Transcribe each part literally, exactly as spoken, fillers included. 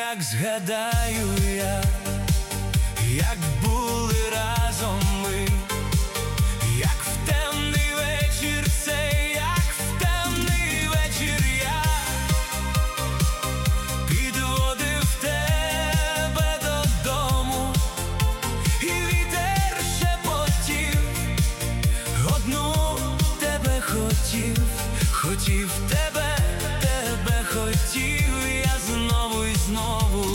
як згадаю я, як були разом ми, як в темний вечір цей, як в темний вечір я підводив тебе додому, і вітер шепотів, одну тебе хотів, хотів тебе, тебе хотів я знову і знову.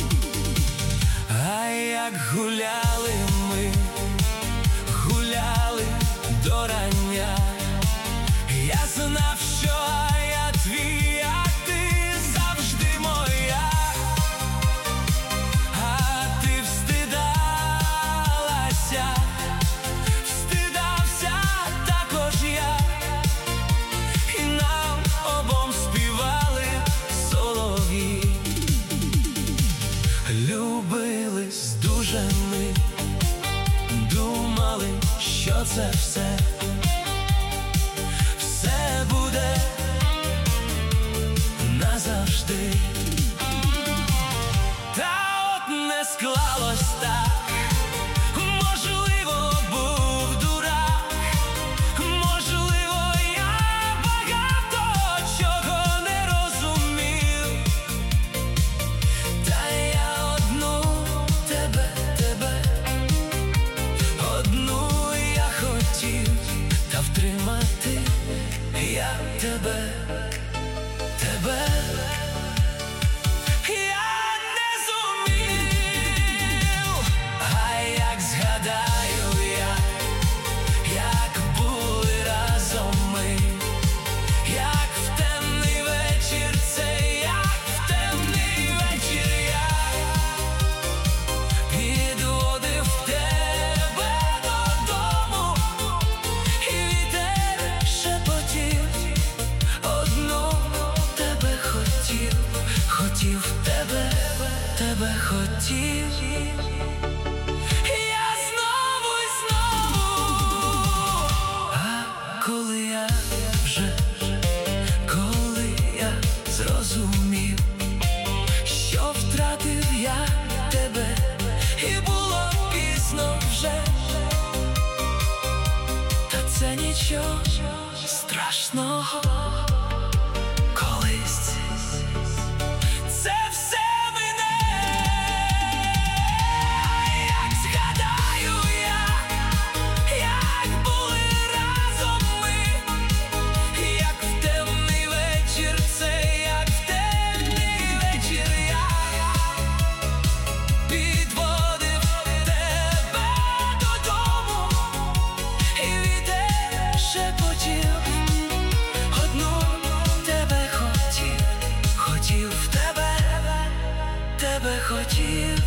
А як гуляли ми, гуляли до рання, я знав, що я твій, а ти завжди моя. А ти встидалася, встидався також я, і нам обом співали солов'ї. Любились дуже ми, думали, що це все, все буде назавжди. Та от не склалось так, можливо, був дурак, можливо, я багато чого не розумів, та я одну тебе, тебе, одну я хотів, та втримати я тебе, тебе я не зумів. А як згадаю я, як були разом ми, як в темний вечір цей, як в темний вечір я підводив тебе додому, і вітер шепотів, одну тебе хотів, хотів тебе, тебе хотів я знову і знову. А коли я вже, коли я зрозумів, що втратив я тебе, і було пізно вже, та це нічого страшного, колись це все мине. Як згадаю я, як були разом ми, як в темний вечір цей, як в темний вечір я підводив тебе додому, і вітер шепотів, одну тебе хотів, хотів тебе, тебе хотів.